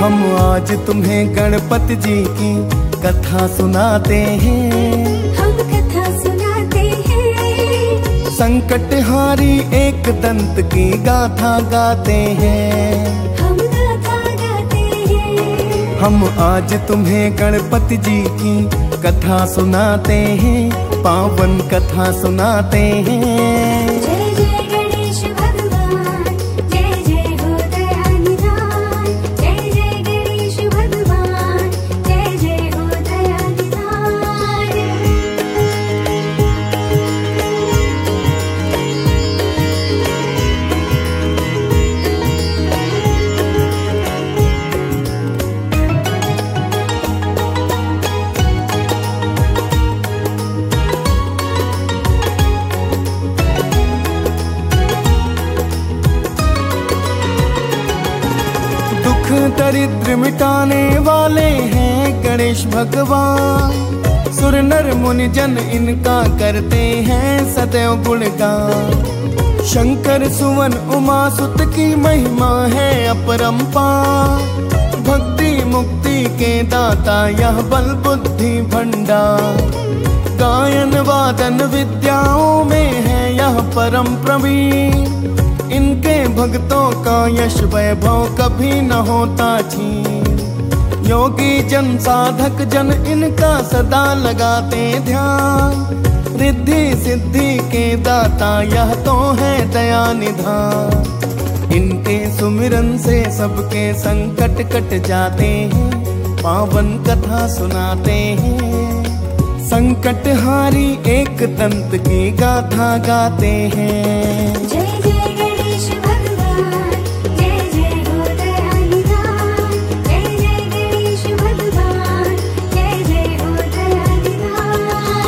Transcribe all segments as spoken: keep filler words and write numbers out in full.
हम आज तुम्हें गणपति जी की कथा सुनाते हैं। हम कथा सुनाते हैं। संकटहारी एक दंत की गाथा गाते हैं। हम गाथा गाते हैं। हम आज तुम्हें गणपति जी की कथा सुनाते हैं, पावन कथा सुनाते हैं। जय जय गणेश भगवान, जय जय हो दयानिधान। जय जय गणेश भगवान, जय जय हो दयानिधान। दुख दरिद्र मिटाने वाले हैं गणेश भगवान। सुर नर मुनि जन इनका करते हैं सदैव गुणगान। शंकर सुवन उमा सुत की महिमा है अपरंपार। भक्ति मुक्ति के दाता यह बल बुद्धि भंडार। गायन वादन विद्याओं में है यह परम प्रवीण। इनके भक्तों का यश वैभव कभी न होता छीन। योगी जन साधक जन इनका सदा लगाते ध्यान। रिद्धि सिद्धि के दाता यह तो है दया निधान। इनके सुमिरन से सबके संकट कट जाते हैं, पावन कथा सुनाते हैं। संकटहारी एक दंत की गाथा गाते हैं। जय जय गणेश भगवान, जय जय हो दयानिधान। जय जय गणेश भगवान, जय जय हो दयानिधान।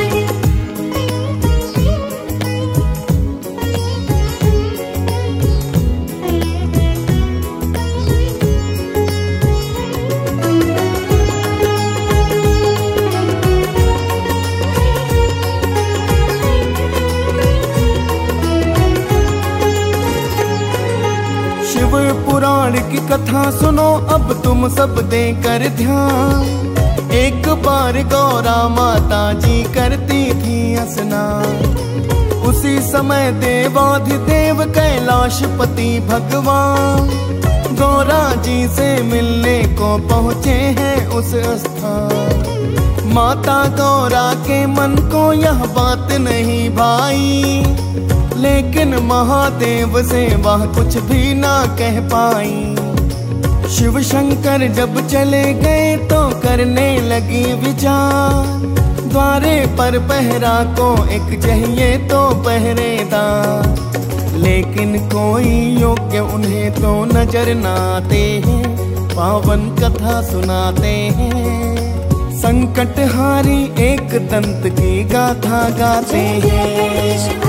शिव पुराण की कथा सुनो अब तुम सब देकर ध्यान। एक बार गौरा माता जी करती थी स्नान। उसी समय देवाधिदेव कैलाशपति भगवान गौरा जी से मिलने को पहुँचे हैं उस स्थान। माता गौरा के मन को यह बात नहीं भाई, लेकिन महादेव से वह कुछ भी ना कह पाई। शिव शंकर जब चले गए तो करने लगी विचार। द्वारे पर पहरा को एक चाहिए तो पहरेदार। लेकिन कोई योग्य उन्हें तो नजर न आते हैं, पावन कथा सुनाते हैं। संकटहारी एक दंत की गाथा गाते हैं।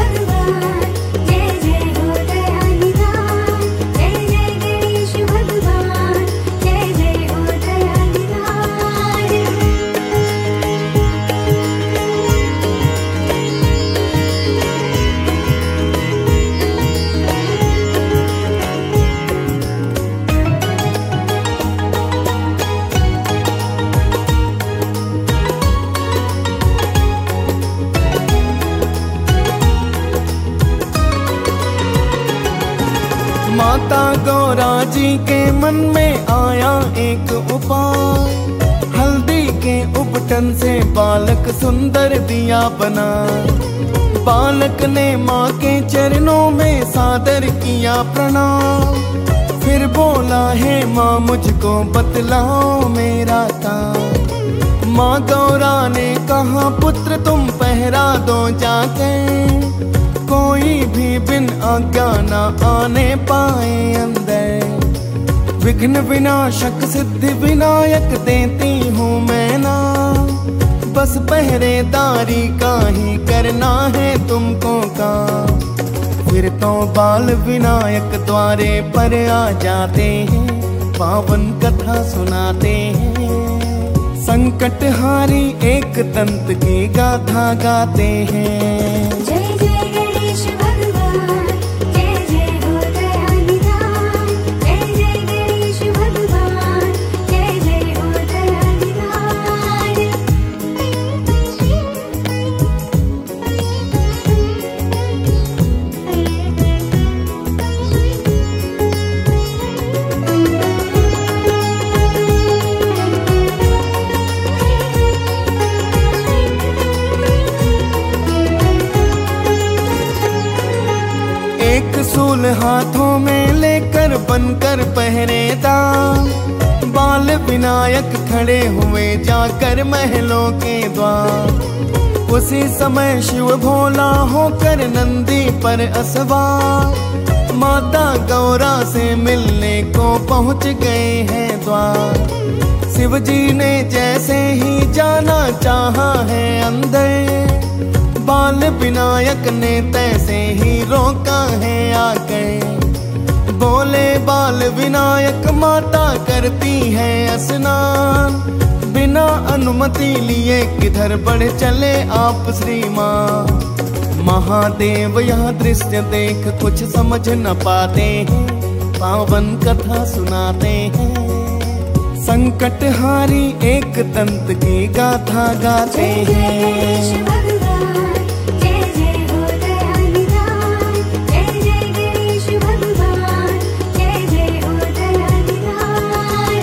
माता गौरा जी के मन में आया एक उपाय। हल्दी के उपटन से बालक सुंदर दिया बना। बालक ने माँ के चरणों में सादर किया प्रणाम। फिर बोला है माँ मुझको बतलाओ मेरा काम। माँ गौरा ने कहा पुत्र तुम पहरा दो जाके। कोई भी बिन आज्ञा न आने पाए अंदर। विघ्न विनाशक सिद्धि विनायक देती हूँ मैं ना। बस पहरेदारी का ही करना है तुमको काम। फिर तो बाल विनायक द्वारे पर आ जाते हैं, पावन कथा सुनाते हैं। संकटहारी एक दंत की गाथा गाते हैं। जय जय गणेश भगवान, जय जय हो दयानिधान। जय जय गणेश भगवान, एक सूल हाथों में लेकर बनकर पहरेदार, बाल विनायक खड़े हुए जाकर महलों के द्वार। उसी समय शिव भोला होकर नंदी पर असवार, माता गौरा से मिलने को पहुंच गए हैं द्वार। शिव जी ने जैसे ही जाना चाहा है अंदर, बाल विनायक ने तैसे ही रोका है आकर। बोले बाल विनायक माता करती है स्नान, बिना अनुमति लिए किधर बढ़ चले आप श्रीमान। महादेव यह दृश्य देख कुछ समझ न पाते हैं, पावन कथा सुनाते हैं। संकटहारी एक दंत की गाथा गाते हैं। जय जय हो दयानिधान, जय जय गणेश भगवान, जय जय हो दयानिधान।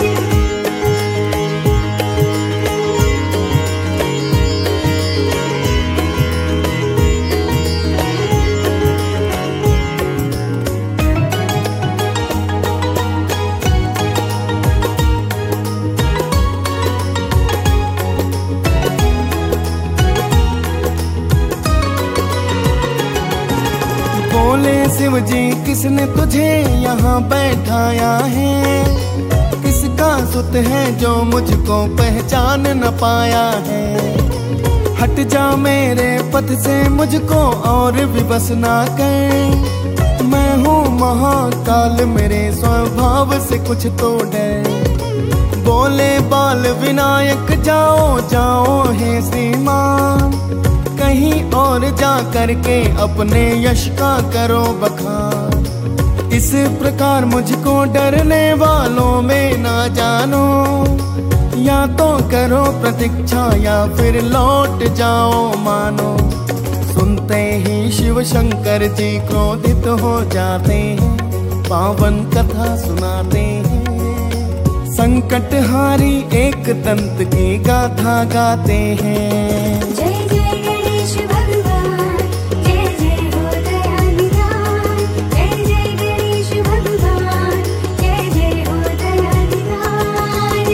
बोले शिव जी किसने तुझे यहाँ बैठाया है, किसका सुत है जो मुझको पहचान न पाया है। हट जा मेरे पथ से मुझको और विवश ना कर, मैं हूँ महाकाल मेरे स्वभाव से कुछ तो डर। बोले बाल विनायक जाओ जाओ हे श्रीमान, कहीं और जा करके अपने यश का करो बखान। इस प्रकार मुझको डरने वालों में ना जानो, या तो करो प्रतीक्षा या फिर लौट जाओ मानो। सुनते ही शिव शंकर जी क्रोधित हो जाते हैं, पावन कथा सुनाते हैं। संकटहारी एक दंत की गाथा गाते हैं। जय जय गणेश भगवान, जय जय हो दयानिधान, जय जय गणेश भगवान, जय जय हो दयानिधान।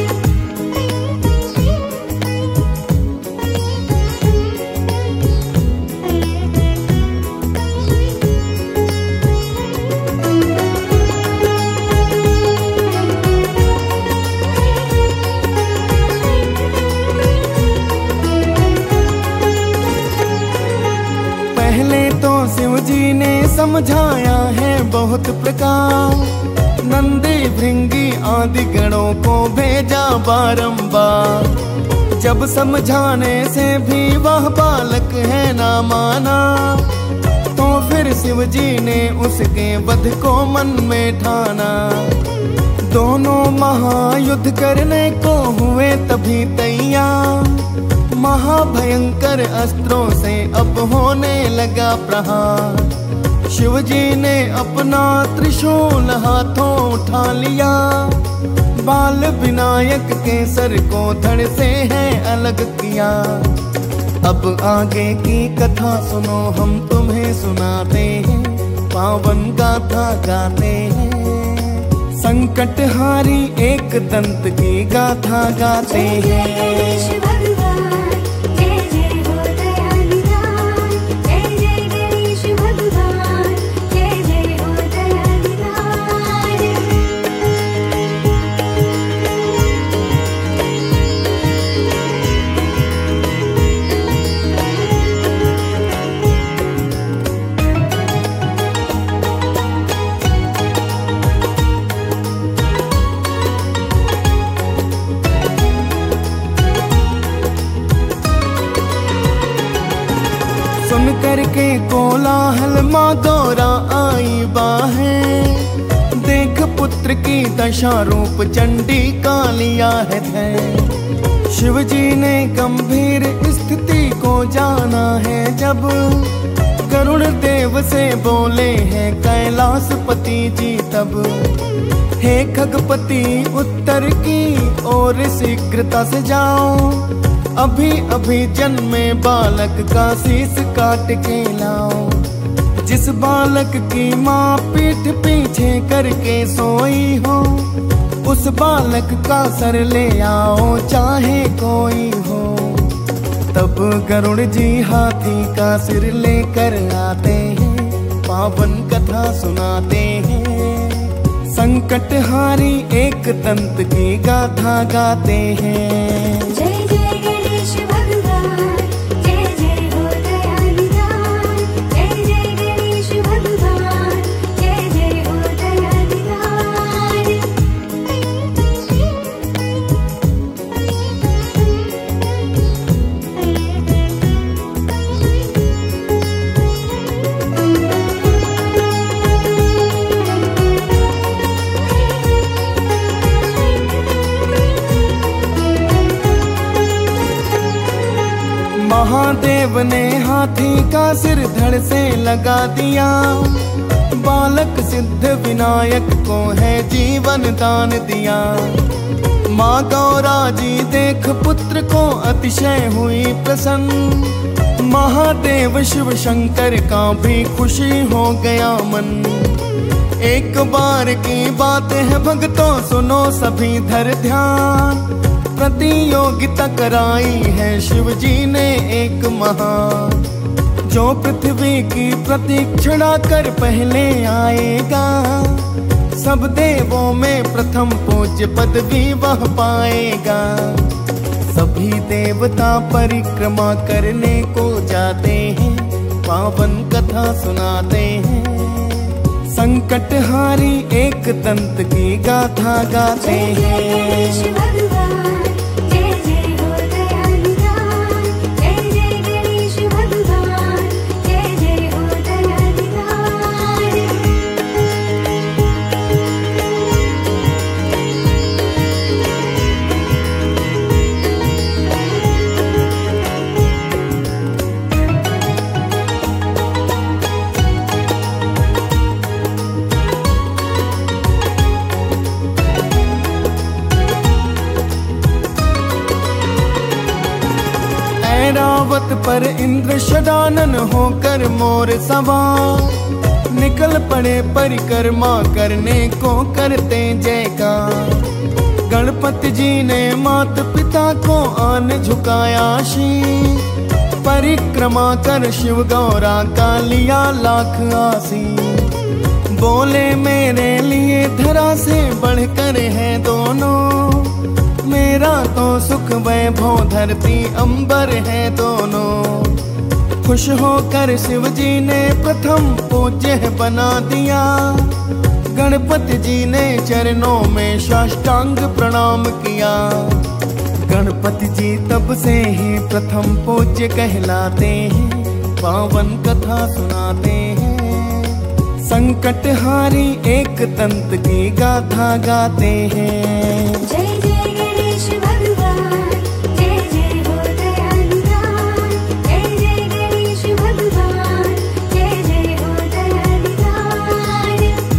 पहले तो शिव जी ने समझाया है बहुत प्रकार, नंदी भृंगी आदि गणों को भेजा बारंबार। जब समझाने से भी वह बालक है ना माना, तो फिर शिव जी ने उसके वध को मन में ठाना। दोनों महायुद्ध करने को हुए तभी तैयार, महाभयंकर अस्त्रों से अब होने लगा प्रहार। शिव जी ने अपना त्रिशूल हाथों उठा लिया, बाल विनायक के सर को धड़ से है अलग किया। अब आगे की कथा सुनो हम तुम्हें सुनाते हैं, पावन गाथा गाते हैं। संकटहारी एक दंत की गाथा गाते हैं। जय जय हो दयानिधान, जय जय गणेश भगवान, जय जय हो दयानिधान। सुन करके कोलाहल माँ गौरा आई बाहे, देख पुत्र की दशा रूप चंडी का लिया है ध्यान। शिव जी ने गंभीर स्थिति को जाना है जब, गरुड़ देव से बोले हैं कैलाशपति जी तब। हे खगपति उत्तर की ओर शीघ्रता से जाओ, अभी अभी जन्मे बालक का शीश काट के लाओ। जिस बालक की माँ पीठ पीछे करके सोई हो, उस बालक का सर ले आओ चाहे कोई हो। तब गरुड़ जी हाथी का सिर लेकर आते हैं, पावन कथा सुनाते हैं। संकट हारी एक दंत की गाथा गाते हैं। जय जय गणेश भगवान, जय जय हो दयानिधान। जय जय गणेश भगवान, जय जय हो दयानिधान। महादेव ने हाथी का सिर धड़ से लगा दिया, बालक सिद्ध विनायक को है जीवन दान दिया। माँ गौरा जी देख पुत्र को अतिशय हुई प्रसन्न, महादेव शिव शंकर का भी खुशी हो गया मन। एक बार की बात है भक्तों सुनो सभी धर ध्यान, प्रतियोगिता कराई है शिव जी ने एक महान। जो पृथ्वी की प्रतीक्षणा कर पहले आएगा, सब देवों में प्रथम पूज्य पदवी वह पाएगा। सभी देवता परिक्रमा करने को जाते हैं, पावन कथा सुनाते हैं। संकट हारी एक दंत की गाथा गाते हैं। ऐरावत पर इंद्र षडानन होकर मोर सवार, निकल पड़े परिक्रमा करने को करते जयकार। गणपति जी ने मात पिता को आन झुकाया शीश, परिक्रमा कर शिव गौरा का लिया लाख आशीष। बोले मेरे लिए धरा से बढ़कर है दोनों, मेरा तो सुख वैभव धरती अंबर है दोनों। खुश होकर शिव जी ने प्रथम पूज्य बना दिया, गणपति जी ने चरणों में साष्टांग प्रणाम किया। गणपति जी तब से ही प्रथम पूज्य कहलाते हैं, पावन कथा सुनाते हैं। संकट हारी एक दंत की गाथा गाते हैं। जय जय गणेश भगवान, जय जय हो दयानिधान। जय जय गणेश भगवान, जय जय हो दयानिधान।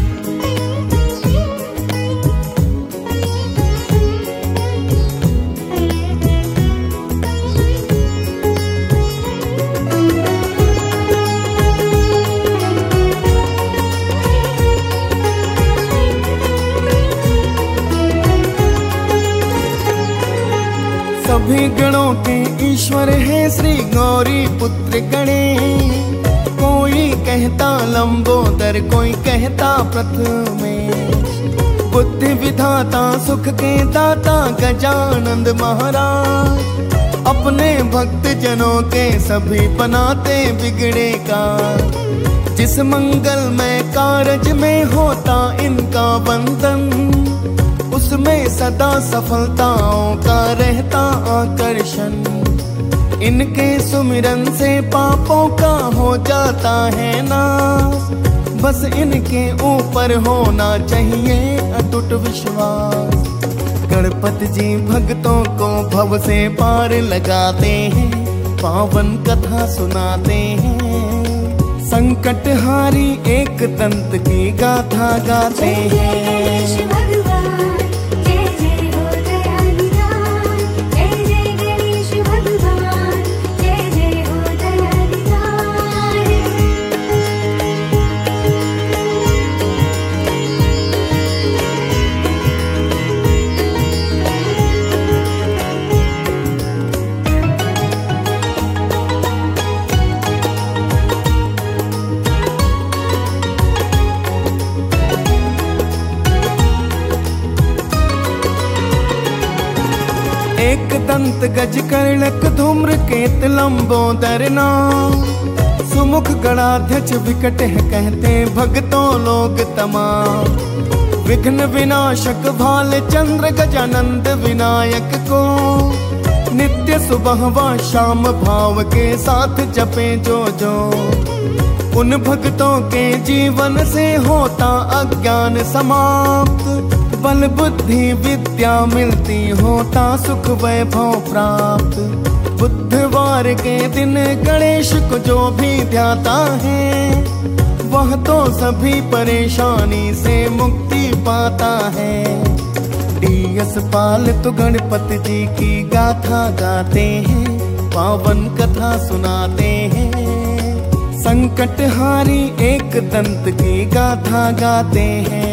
सभी गणों के ईश्वर है श्री गौरी पुत्र गणेश। कोई कहता लंबोदर, कोई कहता प्रथमेश। बुद्धि विधाता सुख के दाता गजानंद महाराज, अपने भक्त जनों के सभी बनाते बिगड़े का। जिस मंगलमय कारज में होता इनका बंधन, उसमें सदा सफलताओं का रहता आकर्षण। इनके सुमिरन से पापों का हो जाता है नाश, बस इनके ऊपर होना चाहिए अटूट विश्वास। गणपति जी भक्तों को भव से पार लगाते हैं, पावन कथा सुनाते हैं। संकट हारी एक दंत की गाथा गाते हैं। एक दंत गज कर्णक धूम्र केत लंबोदर नाम। सुमुख गणाध्यक्ष विकट है कहते भक्तों लोग तमाम। विघ्न विनाशक भाल चंद्र गजानंद विनायक को, नित्य सुबह व शाम भाव के साथ जपे जो जो। उन भक्तों के जीवन से होता अज्ञान समाप्त। बल बुद्धि विद्या मिलती होता सुख वैभव प्राप्त। बुधवार के दिन गणेश को जो भी ध्याता है, वह तो सभी परेशानी से मुक्ति पाता है। डीएस पाल तो गणपति जी की गाथा गाते हैं, पावन कथा सुनाते हैं। संकटहारी एक दंत की गाथा गाते हैं।